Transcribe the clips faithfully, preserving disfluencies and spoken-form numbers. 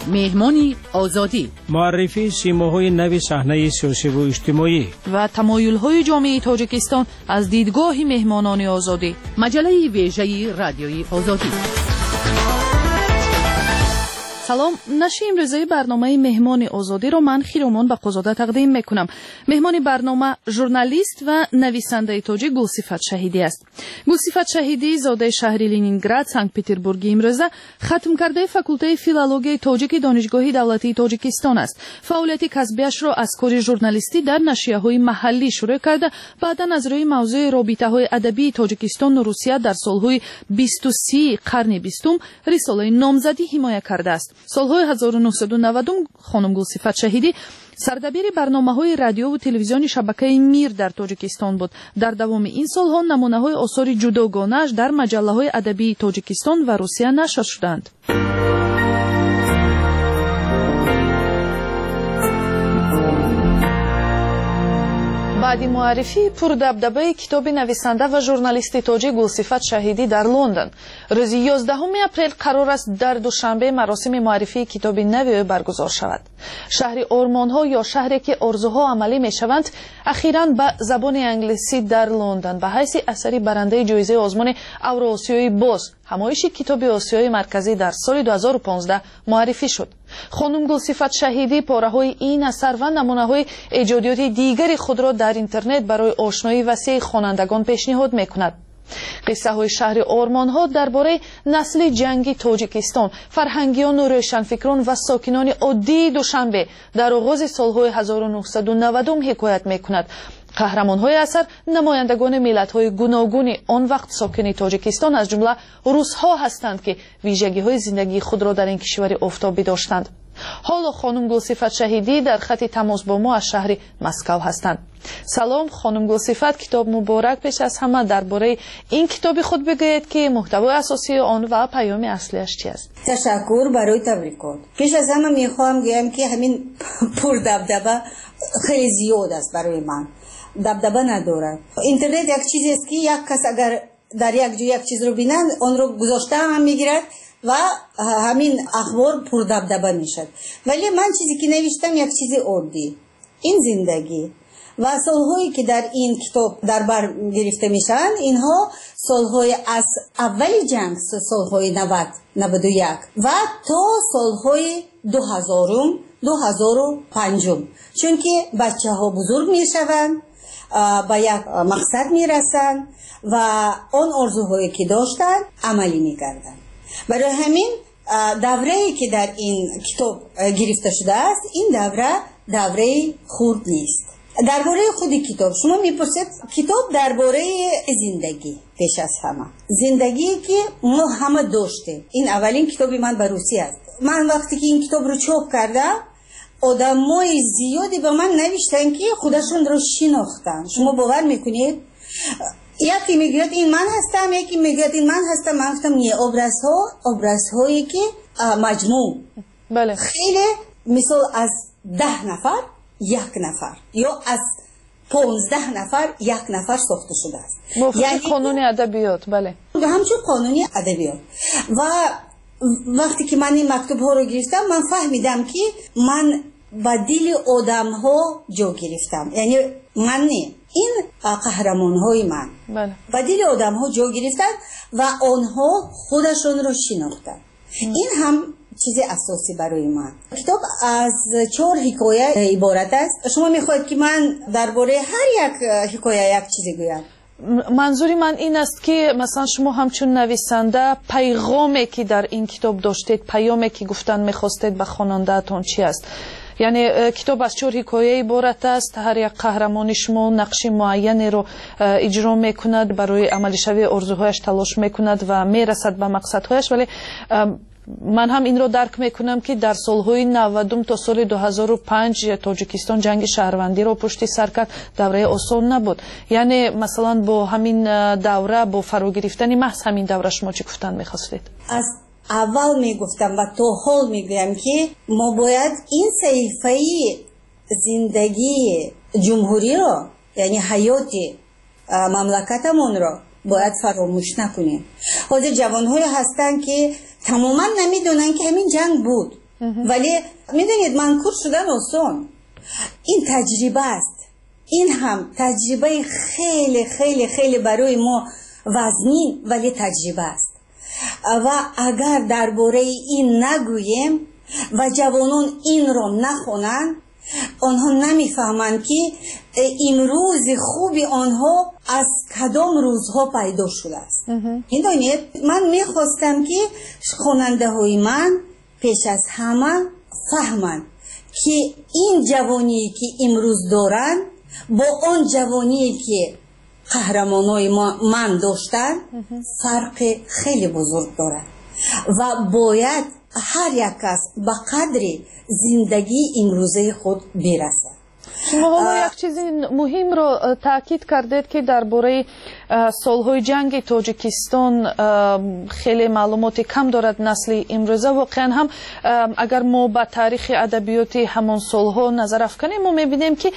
مهمانی آزادی، معرفی سیماهای نوی صحنه سیاسی و اجتماعی و تمایل‌های جامعه تاجیکستان از دیدگاه مهمانان آزادی. مجله ویژه رادیوی آزادی. سلام، نشر امروزه برنامه مهمان آزادی را من خیرومان بقازاده تقدیم میکنم. مهمان برنامه ژورنالیست و نویسنده تاجیک گلصفت شهیدی است. گلصفت شهیدی زاده شهر لنینگراد، سانت پتربورگ امروزه ختم کرده فاکولته فیلولوژی تاجیک دانشگاه دولتی تاجیکستان است. فعالیت کسبیش را از کار ژورنالیستی در نشریه‌های محلی شروع کرده، بعدا از روی موضوع رابطه‌های ادبی تاجیکستان و روسیه در سالهای بیست و سه قرن بیستم رساله نامزدی حمایت کرده است. سالهای هزار و نهصد و نود خانم گلصفت شهیدی سردبیر برنامه‌های رادیو و تلویزیونی شبکه میر در تاجیکستان بود. در دوام این سالها نمونه‌های آثار جداگانه‌اش در مجله‌های ادبی تاجیکستان و روسیه نشر شدند. بعد معرفی پردبدبه کتاب نویسنده و ژورنالیست تاجیک گلصفت شهیدی در لندن، روز یازدهم اپریل قرار است در دوشنبه مراسم معرفی کتاب نوی برگزار شود. شهر آرمان‌ها یا شهری که آرزوها عملی می‌شوند اخیراً به زبان انگلیسی در لندن به حیث اثری برنده جایزه آزمون اوراسیایی باز همایش کتاب آسیای مرکزی در سال دو هزار و پانزده معرفی شد. خانم گلصفت شهیدی پاره‌های این اثر و نمونه‌های ایجادیات دیگری خود را در اینترنت برای آشنایی وسیع خوانندگان پیشنهاد می‌کند. قصه های شهر آرمان‌ها درباره نسل جنگی تاجیکستان، فرهنگیان و روشنفکران و ساکنان عادی دوشنبه در آغاز سالهای هزار و نهصد و نود حکایت می‌کند. قهرمان‌های اثر نمایندگان ملت‌های گوناگون آن وقت ساکن تاجیکستان از جمله روس‌ها هستند که ویژگی‌های زندگی خود را در این کشور آفتابی داشتند. حالا خانم گلصفت شهیدی در خط تماس با ما از شهر مسکو هستند. سلام خانم گلصفت، کتاب مبارک. پیش از همه درباره این کتاب خود بگویید که محتوای اساسی آن و پیام اصلیش چی است؟ تشکر برای تبریکات. پیش از همه میخوام بگم که همین پردبدبه خیلی زیاد است برای من. دبدبه ندارد. اینترنت یک چیزی است که یک کس اگر در یک جای یک چیز رو بینند آن رو گذاشته هم میگیرد و همین اخبار پردبدبه میشد. ولی من چیزی که نوشتم یک چیز عادی، این زندگی و سالهایی که در این کتاب در بر گرفته میشن، اینها سالهای از اول جنگ، سالهای نود نود و یک و تا سالهای دو هزارم دو هزار و پنجم، چون که بچه ها بزرگ میشوند، به یک مقصد میرسن و آن آرزوهایی که داشتن عملی میکردن. برای همین دوره‌ای که در این کتاب گرفته شده است، این دوره دوره خرد نیست. درباره خود کتاب شما میپرسید، کتاب درباره زندگی، پیش از همه زندگی که ما همه داشتیم. این اولین کتابی من به روسی است. من وقتی که این کتاب رو چاپ کردم، آدمای زیادی به من نوشتن که خودشون رو شناختن. شما باور میکنید؟ یکی میگوید این من هستم، یکی میگوید این من هستم. من گفتم نه، ابرازها ابرازهایی که مجموع، بله، خیلی مثال از ده نفر یک نفر یا از پانزده نفر یک نفر ساخته شده است. یعنی قانون ادبیات. بله، همچون قانونی ادبیات. و وقتی که من این مکتوب ها رو گرفتم، من فهمیدم که من با دل آدم ها جا گرفتم. یعنی من نه، این قهرمان های من بله. با دل آدم ها جا گرفتن و آنها خودشون رو شناختن. این هم چیز اساسی برای من. کتاب از چهار حکایه عبارت است. شما میخواید که من درباره هر یک حکایه یک چیزی گویم؟ منظوری من این است که مثلا شما همچون نویسنده پیغامی که در این کتاب داشتید، پیامی که گفتن میخواستید به خواننده‌تان چی است؟ یعنی کتاب از چهار حکایه عبارت است، هر یک قهرمان شما نقش معینی رو اجرا میکند، برای عملی شوی آرزوهایش تلاش میکند و میرسد به مقصدهایش. ولی من هم این رو درک میکنم که در سالهای نود تا سال دو هزار و پنج تاجیکستان جنگ شهروندی رو پشت سر کرد. دوره آسان نبود. یعنی مثلا با همین دوره، با فرا گرفتن محض همین دوره شما چی گفتن میخواستید؟ از اول میگفتم و تا حال میگویم که ما باید این صحیفه زندگی جمهوری رو، یعنی حیات مملکتمون رو باید فراموش نکنیم. حاضر جوان‌های هستن که تماما نمیدونن که همین جنگ بود. ولی میدونید منکور شدن آسان، این تجربه است. این هم تجربه خیلی خیلی خیلی برای ما وزنی ولی تجربه است و اگر درباره این نگوییم و جوانان این را نخونند، آنها نمیفهمند که امروز خوبی آنها از کدام روزها پیدا شده است. میدونید من میخواستم که خواننده های من پیش از همه فهمند که این جوانی که امروز دارند با آن جوانی که قهرمانای من داشتن فرق خیلی بزرگ دارد و باید هر یک کس به قدر زندگی امروزه خود برسد. شما یک چیز مهم رو تاکید کردید که درباره سالهای جنگ تاجیکستان خیلی معلومات کم دارد نسل امروزه. واقعا هم اگر ما به تاریخ ادبیات همان سالها نظر افکنیم ما میبینیم که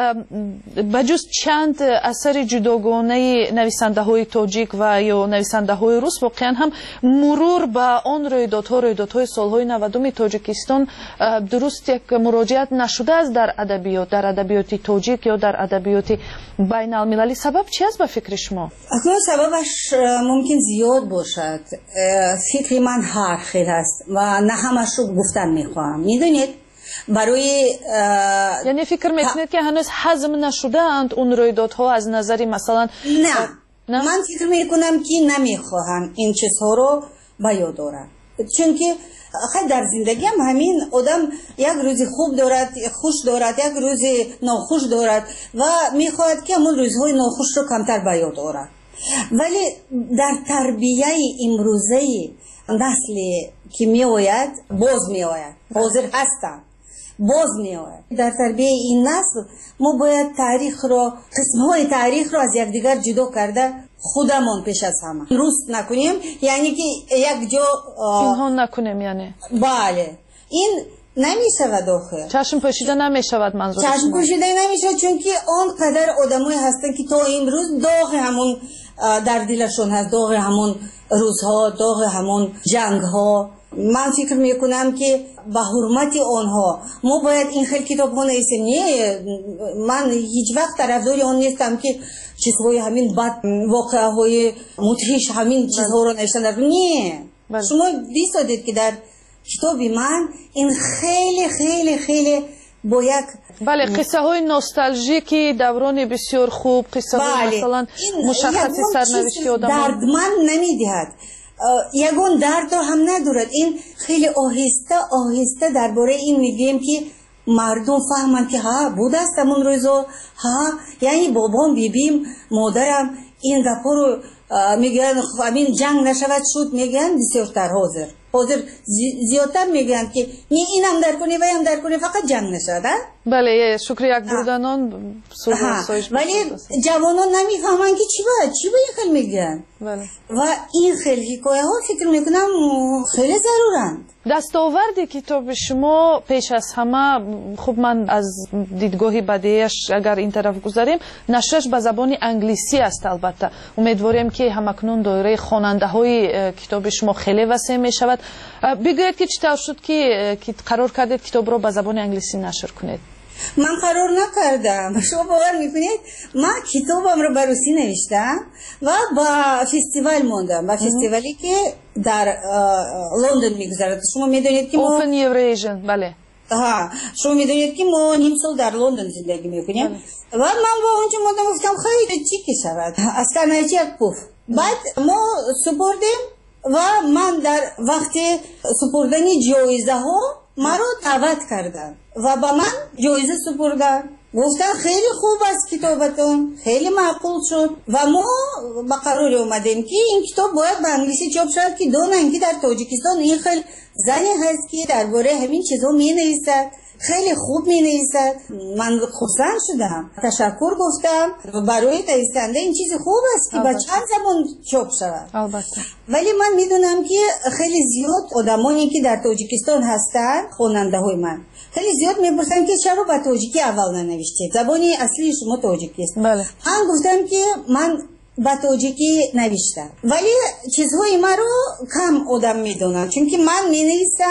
بجز چند اثر جداگانه نویسنده های تاجیک و یا نویسنده های روس واقعا هم مرور به آن رویدادها رویدادهای سالهای نودم تاجیکستان درست یک مراجعت نشده است در ادبیات در ادبیات تاجیک یا در ادبیات بین المللی. سبب چی است به فکر شما؟ اکنون سببش ممکن زیاد باشد. فکر من هر خیلی است و نه همش رو گفتن میخواهم. میدونید برای یعنی فکر میکنید که هنوز هضم نشده اند اون رویدادها از نظری مثلا؟ نه, نه؟ من فکر میکنم که نمیخواهم این چیزها رو بیان دارم، چون که خیلی در زندگی هم همین آدم یک روز خوب دارد خوش دارد یک روز ناخوش دارد و میخواهد که همون روزهای ناخوش رو کمتر بیان دارد. ولی در تربیه امروزه نسلی که می آید باز می آید حاضر هستم باز می آید در تربیه این نسل ما باید تاریخ را قسمهای تاریخ را از یکدیگر جدا کرده خودمان پیش از همه درست نکنیم، یعنی که یک جا اینها نکنیم. یعنی بله این نمی شود آخر چشم پوشیده نمی شود. منظور چشم پوشیده نمی شود چون که آنقدر آدمایی هستن که تا امروز داغ همون در دلشون هست، داغ همون روزها، داغ همون جنگ ها. من فکر میکنم که به حرمت آنها ما باید این خیلی کتاب ها نویسیم. نه من هیچ وقت طرفدار آن نیستم که چیزهای همین بد واقعه های مدهش همین چیزها رو نوشتن. نه شما بیسادید که در کتاب من این خیلی خیلی خیلی با یک بله قصه های نوستالژیکی دوران بسیار خوب، قصه های بله. مثلا مشخصی سرنوشتی آدم دردمند نمیدهد، یگون درد رو هم ندارد. این خیلی آهسته آهسته درباره این میگیم که مردم فهمند که ها بود است همون روزا، ها یعنی بابام بیبیم مادرم این گپا رو میگن همین جنگ نشود شد میگن بسیارتر حاضر حاضر زیادتر میگن که نی اینم در کنی و هم در کنی فقط جنگ نشد. بله شکر یک بردنان ولی جوانان نمیفهمن که چی باید چی باید خیلی میگن. بله. و این خیلی حکایه ها فکر میکنم خیلی ضرورند. دستاورد کتاب شما پیش از همه خب من از دیدگاهی بدیش اگر این طرف گذاریم نشرش به زبان انگلیسی است. البته امیدواریم که همکنون دایره خواننده های کتاب شما خیلی وسیع می شود. بگویید که چطور شد که قرار کردید کتاب را به زبان انگلیسی نشر کنید؟ من قرار نکردم. شما باور میکنید من کتابم رو به روسی نوشتم و با فستیوال موندم، با فستیوالی که در لندن میگذرد. شما میدونید که ما Open Eurasian بله ها شما میدونید که ما نیم سال در لندن زندگی میکنیم و من با اونجا موندم گفتم خیلی چی که شود از کنایچی یک پوف. بعد ما سپردیم و من در وقت سپردنی جایزه ها مرا دعوت کردن و با من جایزه سپردن، گفتن خیلی خوب است کتابتون، خیلی معقول شد و ما با قرار اومدیم که این کتاب باید به انگلیسی چاپ شد که دونن که در تاجیکستان این خیلی زنی هست که درباره همین چیزها می نویسد، خیلی خوب می نویسد. من خرسند شدم، تشکر گفتم برای نویسنده این چیز خوب است که با چند زبان چاپ شود. البته ولی من میدونم که خیلی زیاد آدمانی که در تاجیکستان هستن خواننده های من خیلی زیاد میپرسن که چرا با تاجیکی اول ننوشتید، زبانی اصلی شما تاجیکی است. بله. من گفتم که من با تاجیکی نوشتم ولی چیزهای ما رو کم آدم میدونن، چون که من مینویسم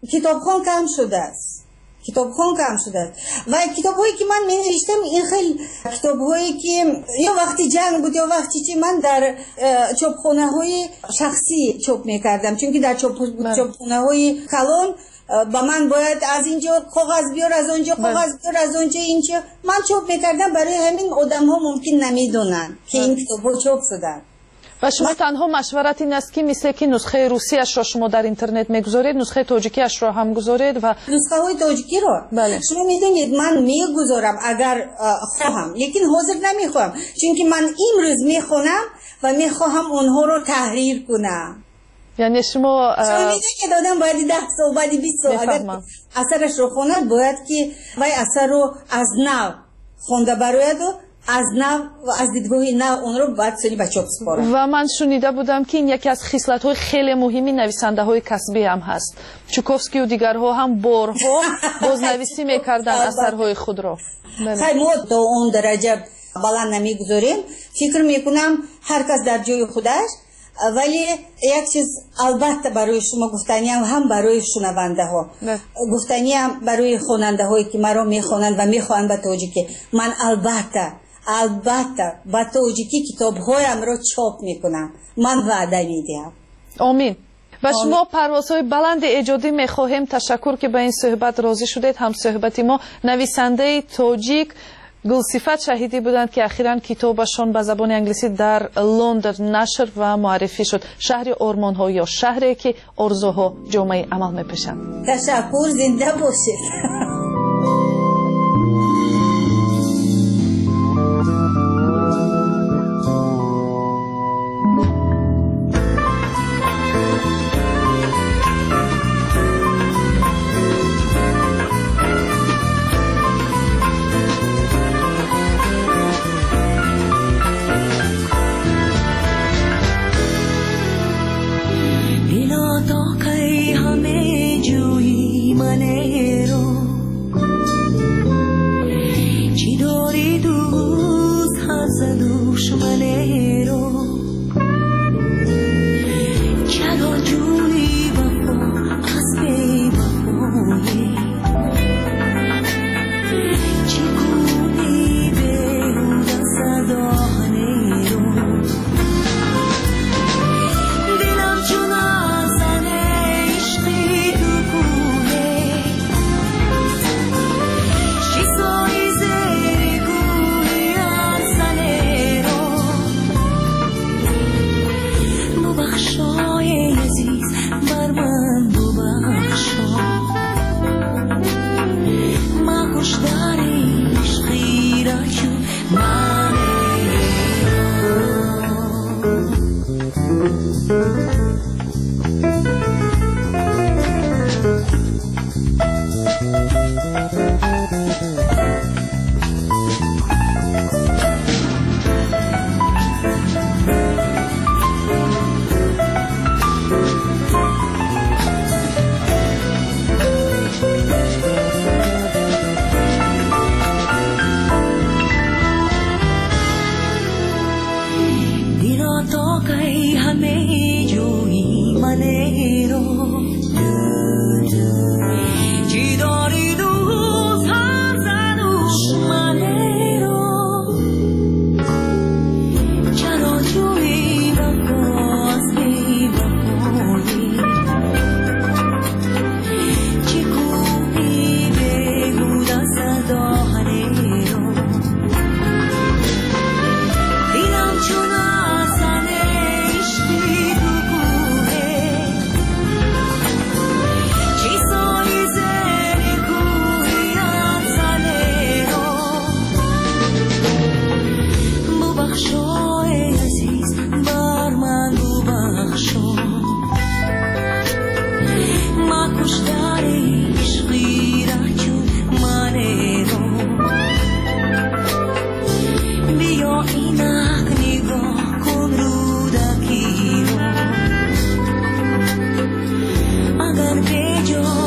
کتابخوان کم شده است کتابخوان کم شده است و کتاب‌هایی که من می‌نوشتم این خیلی کتاب‌هایی که یا وقتی جنگ بود یا وقتی چی من در چاپخانه‌های شخصی چاپ می‌کردم، چون که در چاپخانه‌های کلان با من باید از اینجا کاغذ بیار، از اونجا کاغذ بیار، از اونجا اینجا من چاپ می‌کردم. برای همین آدم‌ها ممکن نمی‌دونن که این کتاب‌ها چاپ شدن. و شما تنها مشورت این است که مثل که نسخه روسی اش را شما در اینترنت میگذارید، نسخه تاجیکی اش را هم گذارید و نسخه های تاجیکی را بله. شما میدونید من میگذارم اگر خواهم، لیکن حاضر نمیخوام، چون که من امروز میخونم و میخواهم اونها رو تحریر کنم. یعنی شما شما میدونید که دادم باید ده سال بعد بیست سال اگر اثرش رو خوند باید که وای اثر رو از نو خونده براید و از نو و از دیدگاه نو اون رو باید سری بچه ها بسپارم. و من شنیده بودم که این یکی از خصلت های خیلی مهمی نویسنده های کسبی هم هست. چوکوفسکی و دیگرها هم بارها بازنویسی میکردن اثرهای خود را. خیلی ما تا اون درجه بلند نمیگذاریم. فکر میکنم هر کس در جای خودش، ولی یک چیز البته برای شما گفتنی هم هم برای شنونده ها گفتنی هم برای خواننده هایی که مرا میخوانند و میخوانند به تاجیکی، من البته البته با تاجیکی کتاب هایم را چاپ میکنم، من وعده میدهم. آمین. و شما پروازهای بلند ایجادی میخواهیم. تشکر که به این صحبت راضی شدید. هم صحبتی ما نویسنده تاجیک گلصفت شهیدی بودند که اخیراً کتابشان به زبان انگلیسی در لندن نشر و معرفی شد. شهر آرمان‌ها یا شهری که آرزوها جامعه عمل میپیشند. تشکر، زنده باشید. Agar bejo